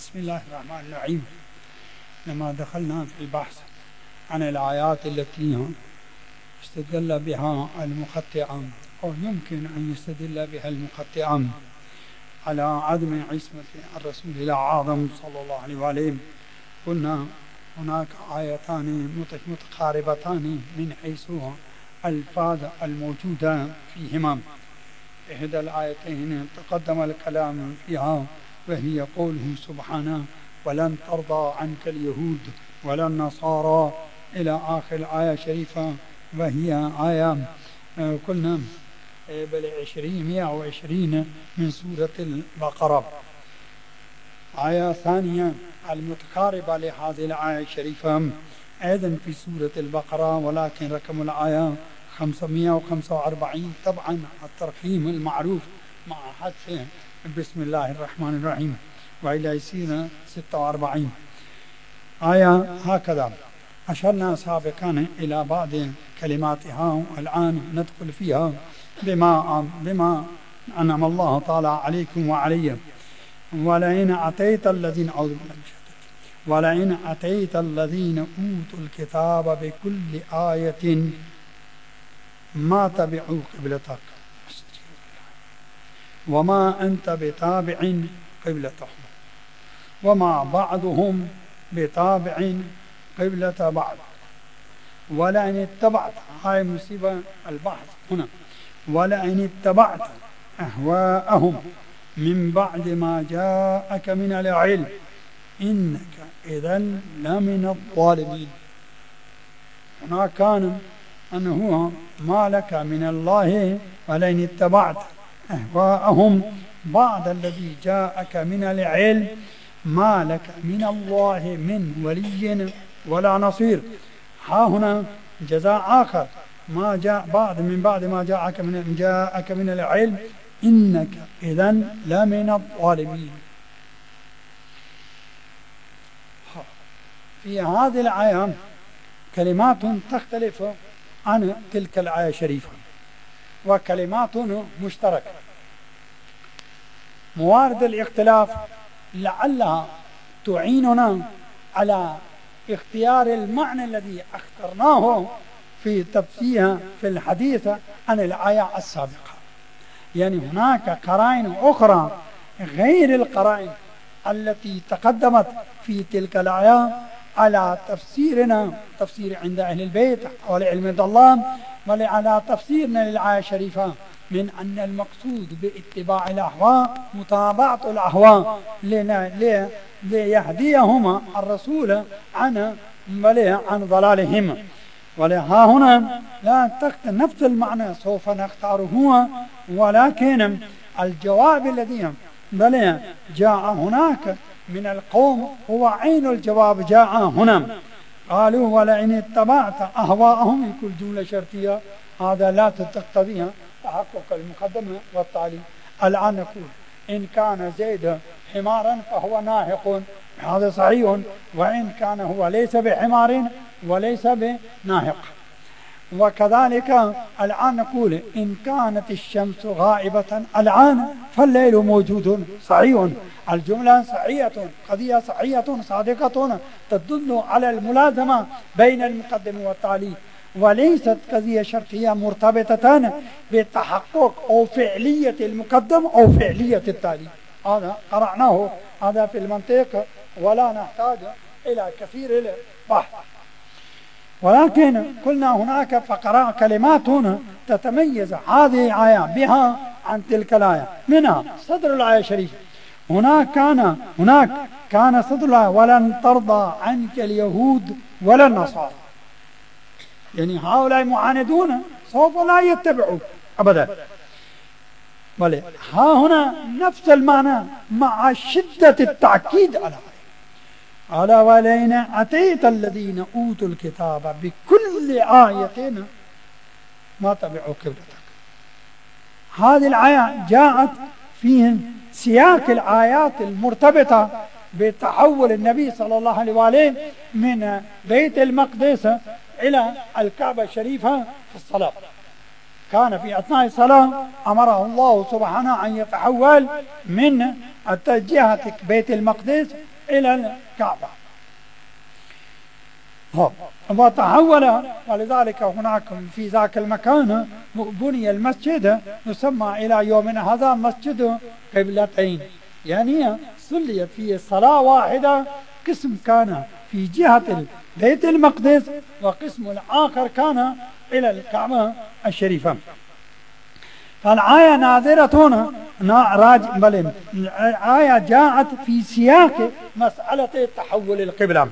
بسم الله الرحمن الرحيم. لما دخلنا في البحث عن الآيات التي استدل بها المخطئ أو يمكن أن يستدل بها المخطئ على عدم عصمة الرسول الأعظم صلى الله عليه وآله، قلنا هناك آيتان متقاربتان من حيث الألفاظ الموجودة فيهما. إحدى الآيتين تقدم الكلام فيها وهي قوله سبحانه: ولن ترضى عنك اليهود ولا النصارى، إلى آخر الآية الشريفة، وهي آية قلنا بل 120 من سورة البقرة. آية ثانية المتقاربة لهذه الآية الشريفة أيضا في سورة البقرة، ولكن رقم الآية 545، طبعا الترقيم المعروف مع حذف بسم الله الرحمن الرحيم، وإلى يصير 46 آية. هكذا أشرنا سابقا إلى بعض كلماتها، والآن ندخل فيها بما أنعم الله تعالى عليكم وعلي. ولئن أتيت الذين أوتوا الكتاب بكل آية ما تبعوا قبلتك وما أنت بتابع قبلتهم وما بعضهم بتابع قبلة بعض. ولئن اتبعت، هاي مصيبة البحث هنا، ولئن اتبعت أهواءهم من بعد ما جاءك من العلم إنك إذا لمن الظالمين. هنا كان أنه ما لك من الله، ولئن اتبعت أهواءهم بعد الذي جاءك من العلم ما لك من الله من ولي ولا نصير. ها هنا جزاء آخر، ما جاء بعد ما جاءك من العلم إنك إذا لمن الظالمين. في هذه الآية كلمات تختلف عن تلك الآية الشريفة، وكلمات مشتركة. موارد الاختلاف لعلها تعيننا على اختيار المعنى الذي اخترناه في تفسيرها في الحديث عن الآية السابقة. يعني هناك قرائن أخرى غير القرائن التي تقدمت في تلك الآية على تفسيرنا، تفسير عند أهل البيت والعلم عند الله، وعلى تفسيرنا للآية الشريفة من أن المقصود باتباع الأهواء متابعة الأهواء ليهديهم الرسول عن ضلالهم. ولها هنا لا نفس المعنى سوف نختاره، ولكن الجواب الذي جاء هناك من القوم هو عين الجواب جاء هنا. قالوا ولئن اتبعت أهواءهم، يكون جملة شرطية، هذا لا تقتضيها تحقق المقدمة والتالي. الآن نقول إن كان زيد حمارا فهو ناهق، هذا صحيح، وإن كان هو ليس بحمار وليس بناهق. وكذلك الآن نقول إن كانت الشمس غائبة الآن فالليل موجود، صحيح، الجملة صحيحة، قضية صحيحة صادقة تدل على الملازمة بين المقدم والتالي، وليست قضية شرطية مرتبطة بتحقق أو فعلية المقدم أو فعلية التالي. هذا قرأناه، هذا في المنطق، ولا نحتاج إلى كثير البحث. ولكن قلنا هناك فقراء كلمات تتميز هذه الآية بها عن تلك الآية. منها صدر الآية الشريفة، هناك كان صدر الآية ولن ترضى عنك اليهود ولا النصارى، يعني هؤلاء معاندون سوف لا يتبعوا أبدا. بل ها هنا نفس المعنى مع شدة التأكيد على ولئن أتيت الذين أوتوا الكتاب بكل آية ما تبعوا قبلتك. هذه الآية جاءت في سياق الآيات المرتبطة بتحول النبي صلى الله عليه وآله من بيت المقدس إلى الكعبة الشريفة في الصلاة. كان في أثناء الصلاة أمره الله سبحانه أن يتحول من جهة بيت المقدس إلى الكعبة. وتحول، ولذلك هناك في ذاك المكان بني المسجد يسمى إلى يومنا هذا مسجد قبلتين، يعني صليت فيه صلاة واحدة، قسم كان في جهة بيت المقدس وقسم الآخر كان إلى الكعبة الشريفة. فالآية ناظرة بل الآية جاءت في سياق مسألة تحول القبلة.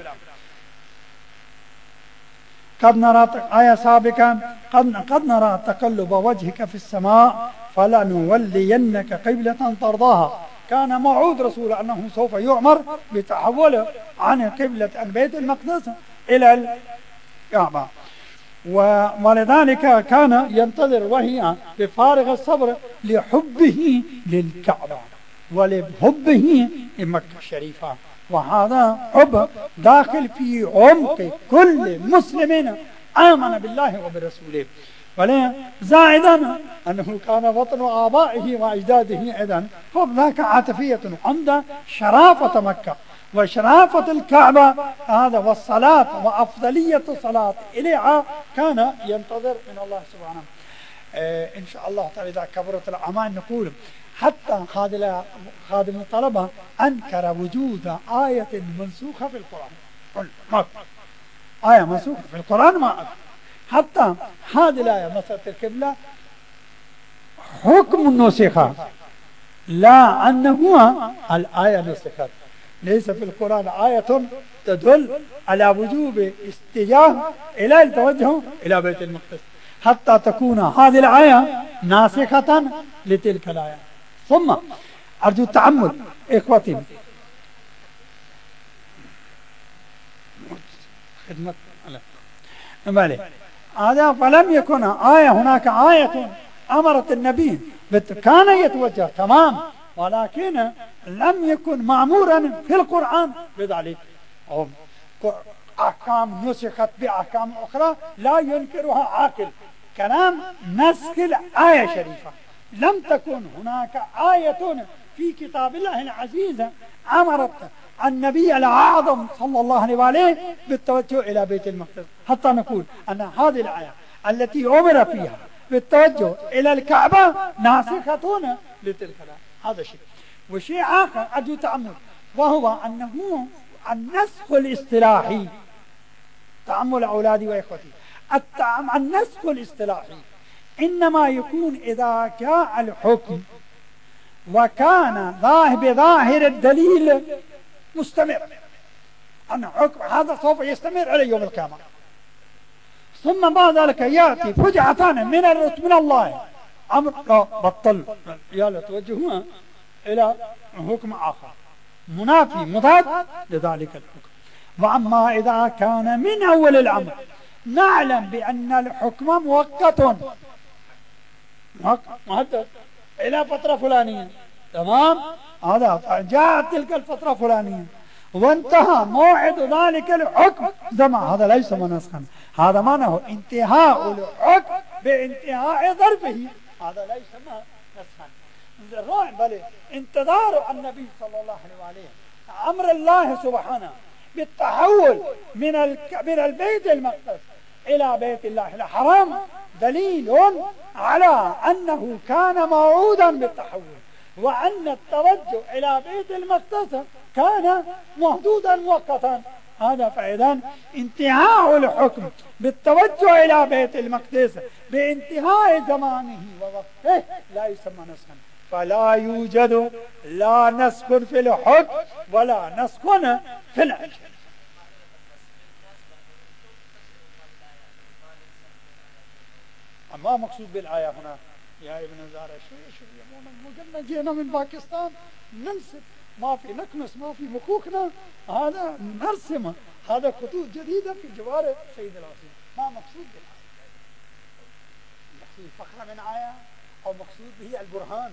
قد نرى آية سابقة قد نرى تقلب وجهك في السماء فلنولينك قبلة ترضاها. كان موعود رسول أنه سوف يؤمر بتحول عن قبلة بيت المقدس إلى الكعبة، ولذلك كان ينتظر وهي بفارغ الصبر لحبه للكعبة ولحبه لمكة الشريفة. وهذا حب داخل في عمق كل مسلم آمن بالله وبرسوله، زائدا أنه كان وطن آبائه وأجداده أيضا، فذاك عاطفية عند شرافة مكة وشرافة الكعبة هذا، والصلاة وأفضلية الصلاة إليها كان ينتظر من الله سبحانه. إن شاء الله تعالى إذا كبرت الأعمال نقول حتى هذا خادم الطلبة أنكر وجود آية منسوخة في القرآن. ما آية منسوخة في القرآن ما أكبر. حتى هذه الآية مسألة القبلة حكم نسخة، لا أنه الآية نسخت. ليس في القرآن آية تدل على وجوب اتجاه إلى التوجه إلى بيت المقدس حتى تكون هذه الآية ناسخة لتلك الآية. ثم أرجو التأمل إخوتي، خدمة هذا فلم يكن آية، هناك آية أمرت النبي كان يتوجه تمام، ولكن لم يكن مأمورا في القرآن بذلك. أحكام نسخت بأحكام أخرى لا ينكرها عاقل، كلام نسخ الآية شريفة. لم تكن هناك آية في كتاب الله العزيز أمرت النبي الأعظم صلى الله عليه وآله بالتوجه إلى بيت المقدس حتى نقول أن هذه الآية التي أمر فيها بالتوجه إلى الكعبة ناسخة لتلك الآية. هذا شيء. وشيء آخر أرجو تأمل، وهو أنه النسخ الاصطلاحي. تأمل أولادي وإخوتي، النسخ الاصطلاحي إنما يكون إذا جاء الحكم وكان بظاهر الدليل مستمر، أن حكم هذا سوف يستمر على يوم القيامة، ثم بعد ذلك يأتي فجعة من الله أمر بطل يلا توجهوا إلى حكم آخر منافي مضاد لذلك الحكم. وأما إذا كان من أول الأمر نعلم بأن الحكم مؤقت مهدد إلى فترة فلانية، تمام، هذا جاءت تلك الفترة فلانية وانتهى موعد ذلك الحكم زمان، هذا ليس منسخا، هذا معناه انتهاء الحكم بانتهاء ظرفه، هذا ليس منسخا. بل انتظار النبي صلى الله عليه وآله أمر الله سبحانه بالتحول من البيت المقدس إلى بيت الله الحرام دليل على أنه كان موعودا بالتحول، وأن التوجه إلى بيت المقدس كان محدودا مؤقتا. هذا فإذا انتهاء الحكم بالتوجه إلى بيت المقدس بانتهاء زمانه ووقته لا يسمى نسخا. فلا يوجد لا نسخ في الحكم ولا نسخ في الأجل. ما مقصود بالآية هنا يا ابن زارع؟ شو قلنا جينا من باكستان ننسب، ما في نكنس ما في مكوكنا، هذا نرسمه، هذا خطوط جديدة في جوار سيد العظيم. ما مقصود بالآية؟ مقصود فقرة من آية أو مقصود به البرهان؟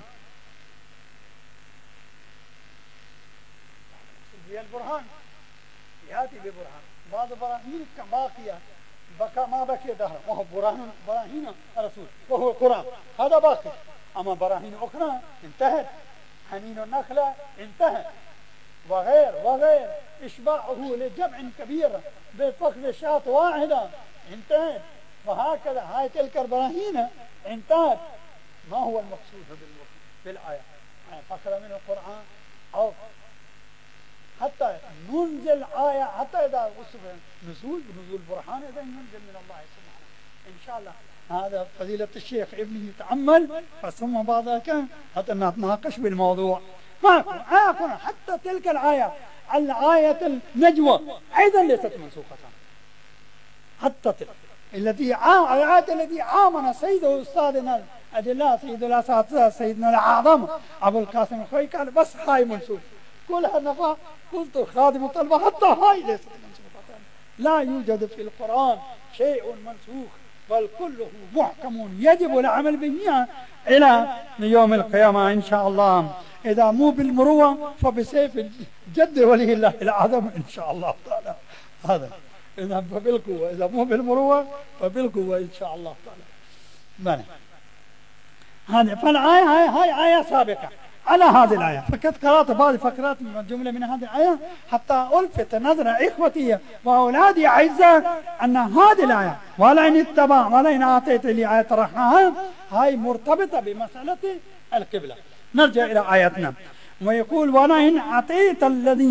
مقصود به البرهان، يأتي ببرهان. بعض براهين باقية بقى ما بقي دهر، وهو براهين الرسول وهو القرآن، هذا باقي. أما براهين أخرى انتهت، حنين النخلة انتهت، وغير إشباعه لجمع كبير بفقد شاة واحدة انتهت. وهكذا هاي تلك البراهين انتهت. ما هو المقصود بالآية؟ فقرة من القرآن أو حتى ننزل آية، حتى إذا وصف نزول برهان إذا ينزل من الله سبحانه إن شاء الله. هذا فضيلة الشيخ ابني يتأمل، ثم بعد ذلك حتى نتناقش بالموضوع. ما يكون حتى تلك الآية النجوى أيضا ليست منسوخة، حتى تلك الآيات التي آمن سيده أستاذنا الأدلاء سيد الأساتذة سيدنا الأعظم أبو القاسم الخوي قال بس هاي منسوخ، كلها نفع. قلت خادم الطلبة حتى هاي ليست منسوخة، لا يوجد في القرآن شيء منسوخ، بل كله محكم يجب العمل به إلى يوم القيامة إن شاء الله. إذا مو بالمروة فبسيف الجد ولي الله الأعظم إن شاء الله تعالى. هذا إذا فبالقوة، إذا مو بالمروة فبالقوة إن شاء الله تعالى. هذه فالآية هاي آية سابقة على هذه الآية، فقد قرأت بعض فقرات من جملة من هذه الآية حتى ألفت نظر إخوتي وأولادي أعزاء أن هذه الآية ولئن آتيت لي آية الرحمن هاي مرتبطة بمسألة القبلة. نرجع إلى آياتنا ويقول ولئن أتيت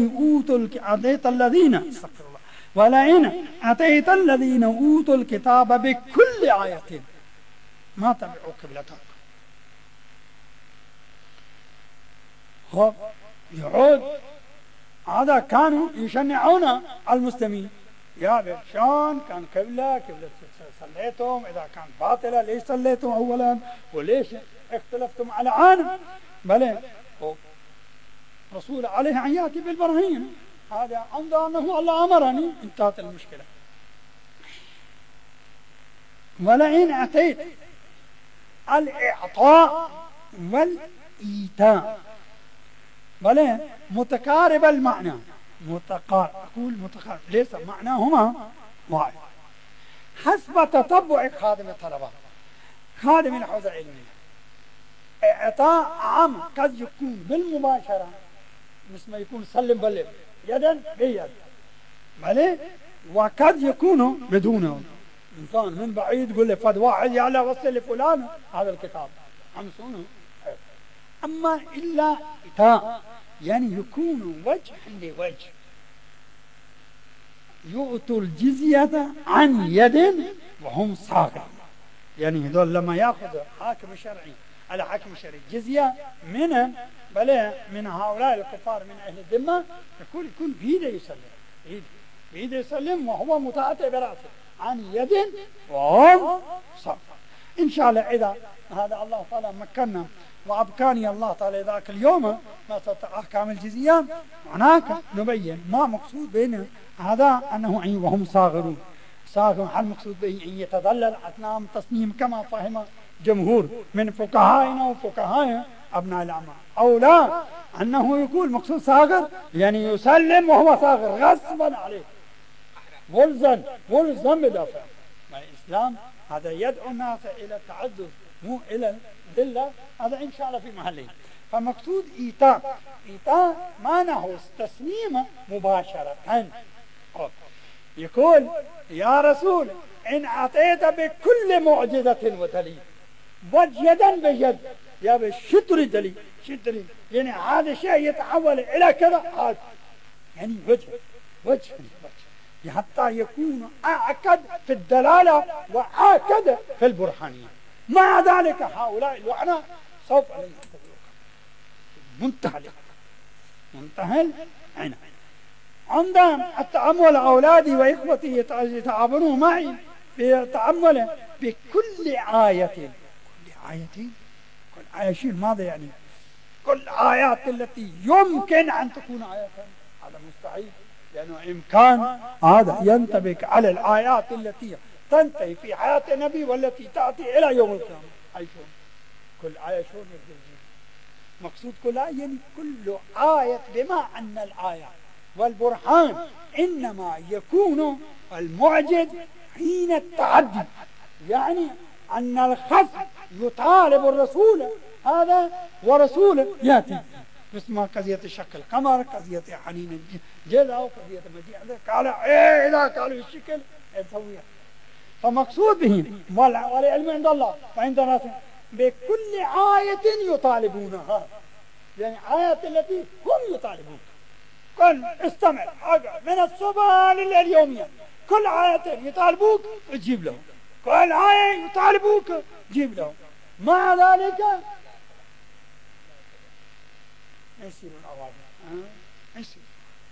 الذين أوتوا الكتاب بكل آية ما تبعوا قبلتك. يعود هذا كانوا يشنعون المسلمين، يا شلون كان قبلة صليتم، إذا كان باطلة ليش صليتم أولا وليش اختلفتم على عالم؟ بل رسول عليه أن يأتي بالبراهين، هذا عند أنه الله أمرني، انتهت المشكلة. ولئن أتيت الإعطاء والإيتاء بل متقارب المعنى، أقول متقارب ليس معناهما واحد حسب تتبع خادم الطلبة خادم الحوزة العلمية. إعطاء عام قد يكون بالمباشرة مثل ما يكون سلم بلم يدا بيد، وقد يكون بدونه. إنسان من بعيد يقول لي فد واحد يلا وصل لفلان هذا الكتاب حمسونه. أما إلا إيتاء يعني يكون وجه لوجه، يؤتوا الجزية عن يد وهم صاغرون. يعني هذول لما يأخذ حاكم شرعي على حاكم شرعي جزية من هؤلاء الكفار من أهل الذمة يكون بيده يسلم وهو متعاطي برأسه عن يد وهم صاغرون. إن شاء الله إذا هذا الله تعالى مكننا وأبقاني الله تعالى ذاك اليوم مسألة أحكام الجزية هناك نبين ما مقصود بين هذا أنه أي وهم صاغرون. هل مقصود به أن يتذلل أثناء تصميم كما فهم جمهور من فقهائنا وفقهاء أبناء الأعمال، أو لا أنه يقول مقصود صاغر يعني يسلم وهو صاغر غصبا عليه ملزم بدافع. الإسلام هذا يدعو الناس إلى التعدد مو إلى الذلة، هذا إن شاء الله في محله. فمقصود إيتاء معناه تسليم مباشرة. يقول يا رسول إن أعطيت بكل معجزة ودليل يدا بيد يا بشطر دليل شطر، يعني هذا شيء يتحول إلى كذا، يعني وجه حتى يكون أعقد في الدلالة وأعقد في البرهانية. مع ذلك هؤلاء اللعنة سوف عليهم منتهى العناية. عندهم التأمل أولادي وإخوتي يتعاونون معي في التأمل بكل آية. كل آية شيء ماذا يعني؟ كل آيات التي يمكن أن تكون آية هذا مستحيل، لأنه إمكان هذا ينطبق على الآيات التي تنتهي في حياة النبي والتي تأتي إلى يوم القيامة. أي شون كل آية شون مقصود كل آية يعني كل آية، بما أن الآية والبرهان إنما يكون المعجز حين التعدي، يعني أن الخصم يطالب الرسول هذا ورسوله يأتي مثل ما قضية شق القمر، قضية حنين الجذع، وقضية مجيء قال إيه إذا قالوا الشكل يسويها. فمقصود بهم والعلم عند الله وعند الناس بكل آية يطالبونها، يعني آيات التي هم يطالبون. قل استمع من الصبح لليل يوميا، كل آية يطالبوك تجيب لهم، كل آية يطالبوك تجيب لهم، مع ذلك ما يصيرون أوامر، ما يصير.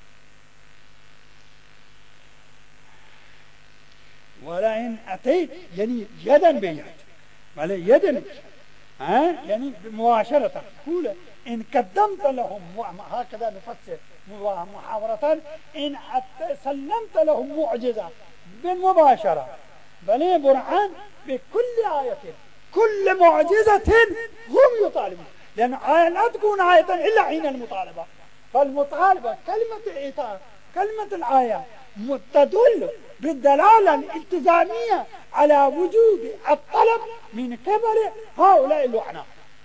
ولئن أتيت يعني يدا بيد، يدا يعني مباشرة. يقول إن قدمت لهم، هكذا نفسر محاورة، إن سلمت لهم معجزة بالمباشرة، بل برهان بكل آية، كل معجزة هم يطالبون، لأن آية لا تكون آية إلا حين المطالبة. فالمطالبة كلمة الإيتاء، كلمة الآية تدل بالدلالة الالتزامية على وجود الطلب من قبل هؤلاء اللعنة.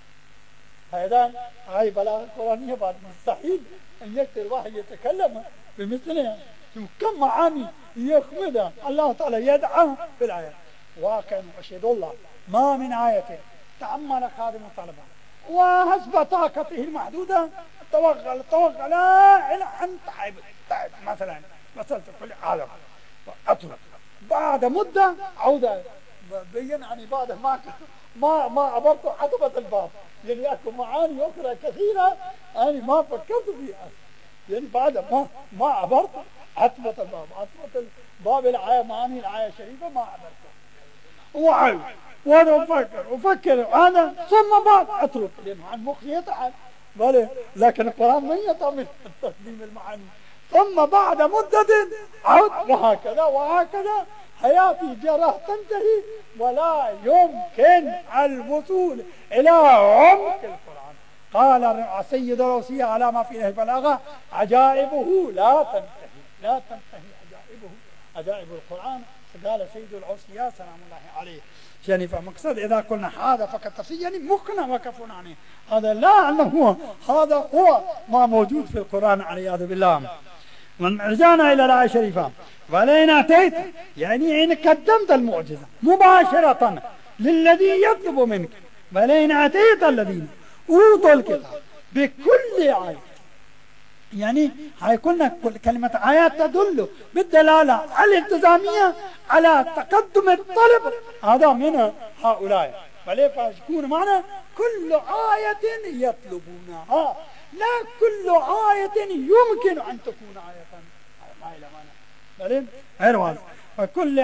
هذا هاي بلاغة القرآنية بعد مستحيل أن يقدر واحد يتكلم بمثلها، كم معاني يخمدها الله تعالى يدعى في الآية. واقع أشهد الله ما من آية تأمل خادم طلبا وحسب طاقته المحدودة توغل إلى أن تعب مثلا مثلت كل عالم أترك بعد مدة عودة بين يعني بعد ما عبرت عتبة الباب، يعني أكو معاني أخرى كثيرة يعني ما فكرت فيها، يعني بعد ما عبرت عتبة الباب، عتبة الباب الآية، معاني الآية الشريفة ما عبرتها، وعي وأنا أفكر هذا ثم بعد أترك، لأنه عن مخي يتعب، لكن القرآن من يطمن تسليم المعاني. ثم بعد مدة عود، وهكذا حياتي جرى تنتهي ولا يمكن الوصول إلى عمق القرآن. قال سيد الروسية على ما فيه البلاغة عجائبه لا تنتهي عجائب القرآن. قال سيد العوسية سلام الله عليه. يعني فمقصد إذا قلنا هذا فقط تفسير يعني مقنع وكفون عنه، هذا لا أنه هذا هو ما موجود في القرآن والعياذ بالله. رجعنا إلى الآية الشريفة ولئن أتيت يعني إن قدمت المعجزة مباشرة للذي يطلب منك، ولئن أتيت الذين أوتوا الكتاب بكل آية، يعني هيكون كلمة آيات تدل بالدلالة الالتزامية على تقدم الطلب هذا من هؤلاء، بل فيكون معنا كل آية يطلبونها، لا كل آية يمكن أن تكون آية ما إلى معنى، بل غير واضح. فكل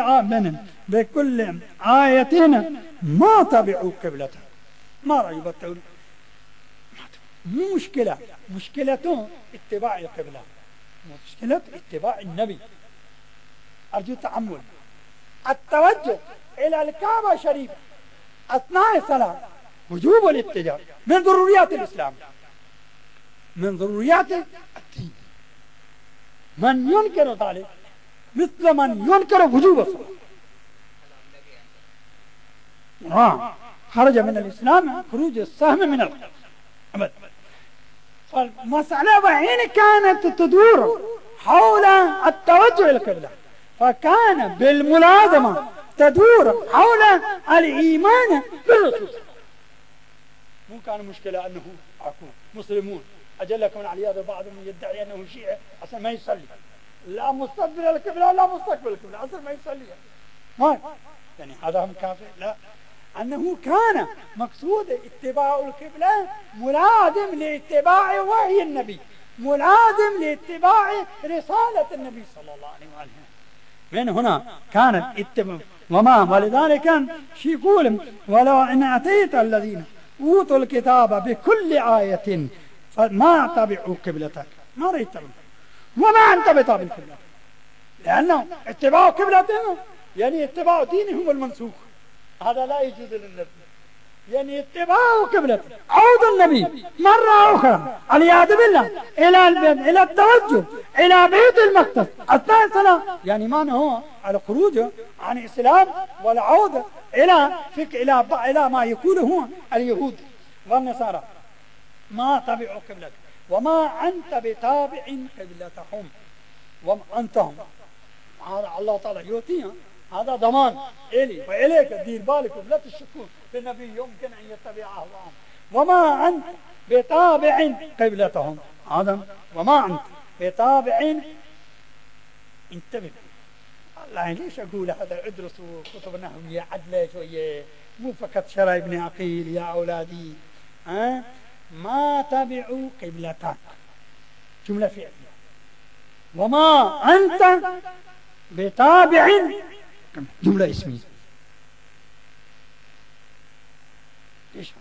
بكل آية ما تبعوا قبلته، ما رأي بالتقول مو مشكلته اتباع القبلة، مشكلة اتباع النبي. أرجو التأمل، التوجه إلى الكعبة الشريفة أثناء الصلاة وجوب الاتجاه من ضروريات الإسلام، من ضروريات الدين. من ينكر ذلك مثل من ينكر وجوب الصلاة، خرج من الإسلام خروج السهم من القبلة أبدا. فالمسألة وحين كانت تدور حول التوجه إلى القبلة، فكان بالملازمة تدور حول الإيمان بالرسول. مو كان مشكلة أنه مسلمون أجلكم العلياذ بعضهم يدعي أنه شيعي أصلا ما يصلي، لا مستقبل القبلة لا مستقبل القبلة أصلا ما يصلي، ما يعني هذا هم كافر، لا، أنه كان مقصود اتباع القبلة ملازم لاتباع وحي النبي، ملازم لاتباع رسالة النبي صلى الله عليه وآله. من هنا كانت اتباع وما، ولذلك كان شي يقول ولو إن أتيت الذين أوتوا الكتاب بكل آية فما تبعوا قبلتك، ما رأيت وما أنت بتابع القبلة، لأنه اتباع قبلتهم يعني اتباع دينهم المنسوخ، هذا لا يجوز للنبي، يعني اتباع قبلته. عود النبي مرة أخرى والعياذ بالله إلى التوجه إلى بيت المقدس أثناء الصلاة، يعني ما هو على خروجه عن الإسلام والعودة إلى ما يقوله اليهود والنصارى، ما تبعوا قبلته وما أنت بتابع قبلتهم، وما أنتهم. هذا الله تعالى يؤتيها، هذا ضمان إلي وإليك، دير بالكم لا تشكون في النبي يمكن أن يتبع أهواءهم. وما أنت بتابع قبلتهم، هذا وما أنت بتابع. انتبه الله، ليش أقول هذا؟ ادرسوا كتب النحوية عدلة شوية، مو فقط شرع ابن عقيل يا أولادي. ما تبعوا قبلتك، جملة فعلية. وما أنت بتابع، جملة اسمية. ليش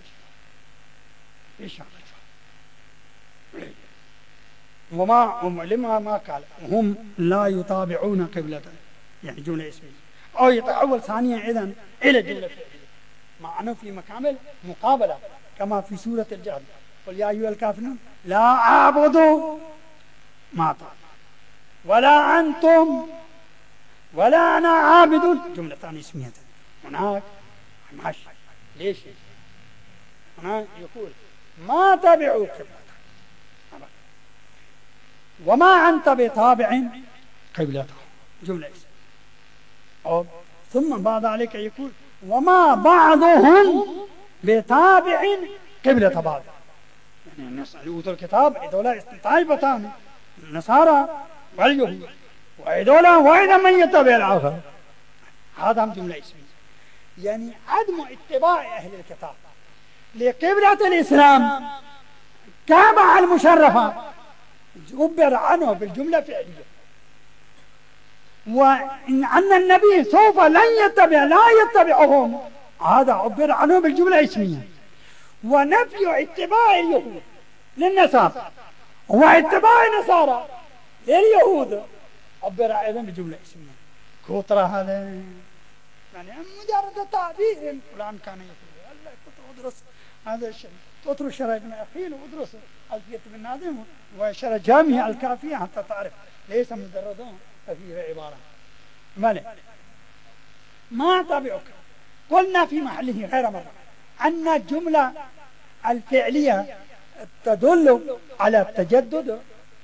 وما لما ما قال هم لا يتابعون قبلته، يعني جملة اسمية. أو يتحول ثانيا إذن إلى جملة فعلية، معناه في مكامل مقابلة كما في سورة الجهل. قل يا أيها الكافرون لا أعبد ما تعبدون ولا أنتم ولا أنا عابد، جملة ثانية اسمية. هناك ماشي. ليش؟ هنا يقول ما تبعوا قبلتك، وما أنت بتابع قبلته، جملة اسمية. ثم بعد ذلك يقول وما بعضهم بتابع قبلة بعض، يعني أوتوا الكتاب هذول طائفتان، النصارى واليهود، وهذول وإذا من يتبع الآخر، هذا جملة اسمية. يعني عدم اتباع أهل الكتاب لقبلة الإسلام كعبة المشرفة عبر عنه بالجملة فعلية. وأن النبي سوف لا يتبعهم، هذا عبر عنه بالجملة اسمية. ونفي اتباع اليهود للنصارى واتباع النصارى لليهود عبر أيضا بجملة اسمية. كثرة هذا يعني مجرد تعبير. فلان كان يقول الله كنت أدرس هذا الشيء، تترك شرع ابن عقيل وادرس ألفية بن ناظم وشرع جامع الكافية حتى تعرف ليس مجرد في عبارة مالك. ما تابعك قلنا في محله غير مرة أن الجملة الفعلية تدل على التجدد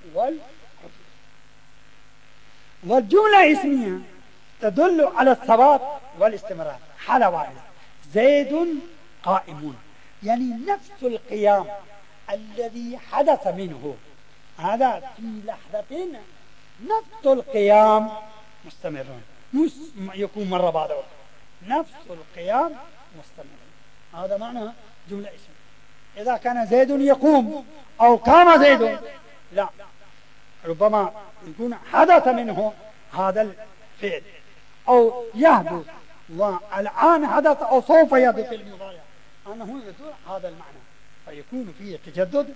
والجملة الاسمية تدل على الثبات والاستمرار. حالة واحدة، زيد قائم، يعني نفس القيام الذي حدث منه، هذا في لحظة نفس القيام مستمر، مش يكون مرة بعد وقت، نفس القيام مستمر. هذا معنى جملة اسمية. إذا كان زيد يقوم أو قام زيد، لا، ربما يكون حدث منه هذا الفعل أو يهدث، والآن حدث أو سوف يحدث في المضارع، أنه يدل هذا المعنى، فيكون فيه تجدد.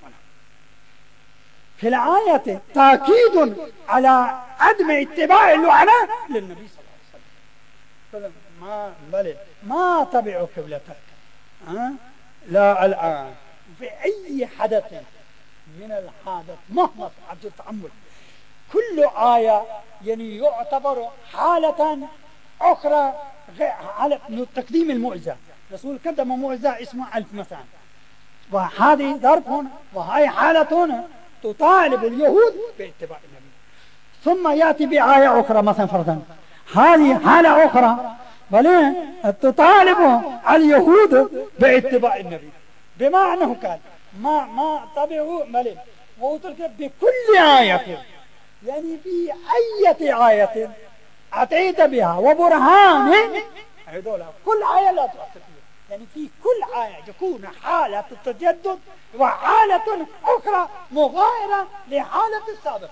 في الآية تأكيد على عدم اتباع اللعنة للنبي صلى الله عليه وسلم. ما تبعوا قبلتك، لا الآن في أي حدث من الحادث مهما عبد التأمل، كل آية يعني يعتبر حالة أخرى على تقديم المعجزة. رسول قدم معجزة اسمها 1000 مثلا، وهذه ظرف هنا وهي حالة هنا تطالب اليهود باتباع النبي، ثم يأتي بآية أخرى مثلا فرضا هذه حالة أخرى تطالب اليهود باتباع النبي، بما أنه قال ما تبعوا ملك وأترك بكل آية، يعني في أي آية أتيت بها وبرهان، كل آية لا تؤثر فيها، يعني في كل آية تكون حالة التجدد وحالة أخرى مغايرة لحالة السابقة.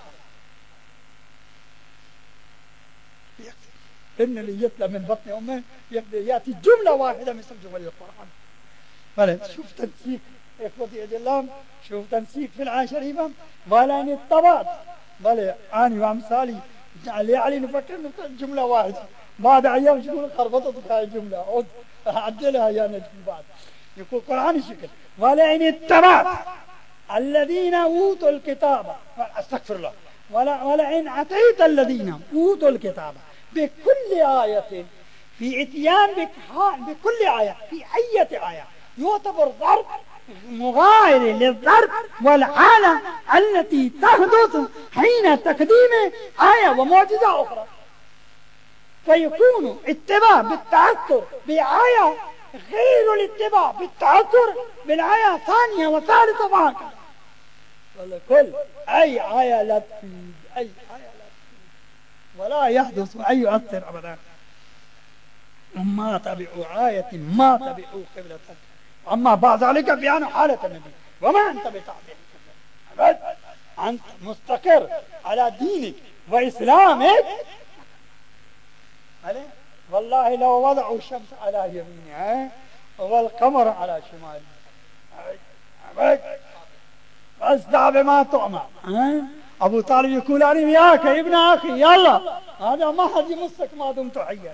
إن اللي يطلع من بطن أمه يأتي جملة واحدة مثل جمل القرآن. شوف تنسيق إخوتي أجلهم، شوف تنسيق في الآية الشريفة. ولا نتبعت أنا وأمثالي علي نفكر جملة واحدة، بعد أيام شكون خربطت هاي الجملة أعدلها يا نجم. بعد يقول القرآن الشكل ولئن اتبعت الذين أوتوا الكتاب، أستغفر الله، ولئن أتيت الذين أوتوا الكتاب بكل آية، في اتيان بكل آية في أي آية يعتبر ضرب مغاير للظرف والحالة التي تحدث حين تقديم آية ومعجزة أخرى، فيكون اتباع بالتأثر بآية غير الاتباع بالتأثر بالآية الثانية والثالثة وهكذا. ولكل أي آية لا تفيد، أي آية لا تفيد ولا يحدث أي يؤثر أبدا. وما تبعوا آية ما تبعوا قبلة. أما بعد ذلك بيان حالة النبي، وما أنت بتابع، أنت مستقر على دينك وإسلامك. والله لو وضعوا الشمس على يمينها والقمر على شمالها أصدع بما تؤمر. أبو طالب يقول عليهم ياك ابن أخي يلا، هذا ما حد يمسك ما دمت حيا.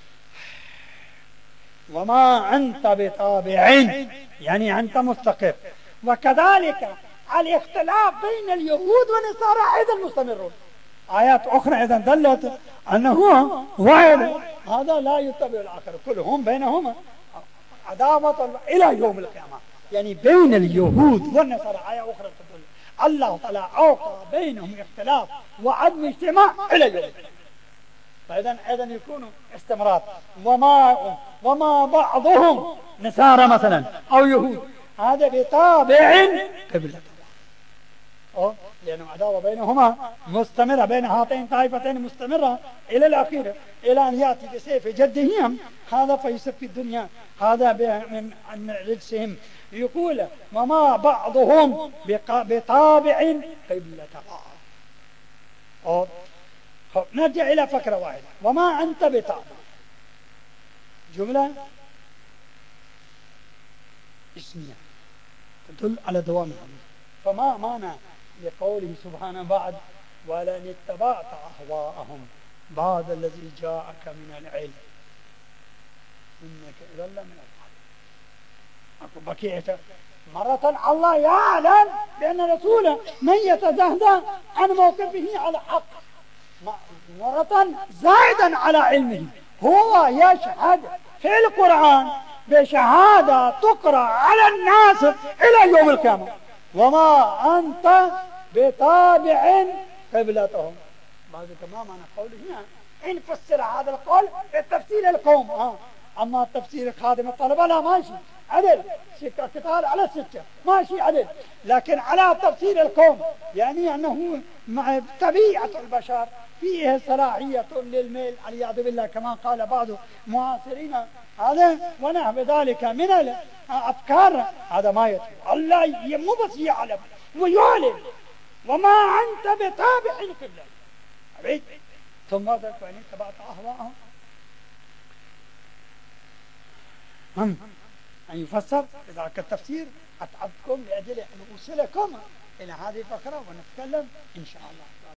وما أنت بتابع، يعني أنت مستقر. وكذلك الاختلاف بين اليهود والنصارى أيضا مستمر. آيات أخرى إذا دلت أنه واحد، هذا لا يتبع الآخر، كلهم بينهما عداوة إلى يوم القيامة. يعني بين اليهود والنصارى آية أخرى تدل الله تعالى أوقع بينهم اختلاف وعدم اجتماع إلى يوم القيامة. فإذا يكون استمرار. وما بعضهم نصارى مثلا أو يهود هذا بتابع قبلة، لأن عداوة بينهما مستمرة، بين هاتين طائفتين مستمرة إلى الأخير، إلى أن يأتي بسيف جدهم هذا فيسفي الدنيا، هذا من رجسهم. يقول وما بعضهم بتابع قبلة بعض. نرجع إلى فكرة واحدة، وما أنت بتابع جملة اسمية تدل على دوام الأمر. فما معنى لقوله سبحانه بعد ولن اتبعت أهواءهم بعد الذي جاءك من العلم إنك إذا لمن الظالمين. أكو بقية مرة الله يعلم بأن رسوله من يتزهد عن موقفه على حق، مرة زائدا على علمه. هو يشهد في القرآن بشهادة تقرأ على الناس إلى يوم القيامة. وما أنت بتابع قبلتهم. بعد ما معنى قوله هنا إن فسر هذا القول بتفسير القوم، أما تفسير خادم الطلبة لا ماشي عدل، قتال على السكة ماشي عدل، لكن على تفسير القوم يعني أنه مع طبيعة البشر فيه صلاحية للميل والعياذ بالله كما قال بعض معاصرين هذا ونحو ذلك من الأفكار. هذا ما يتبع الله مو بس يعلم ويعلم. وما أنت بتابع قبلة. ثم ماذا فإن اتبعت أهواءهم أن يفسر إذا كالتفسير أتعبكم لأجل أن أوصلكم إلى هذه الفقرة ونتكلم إن شاء الله.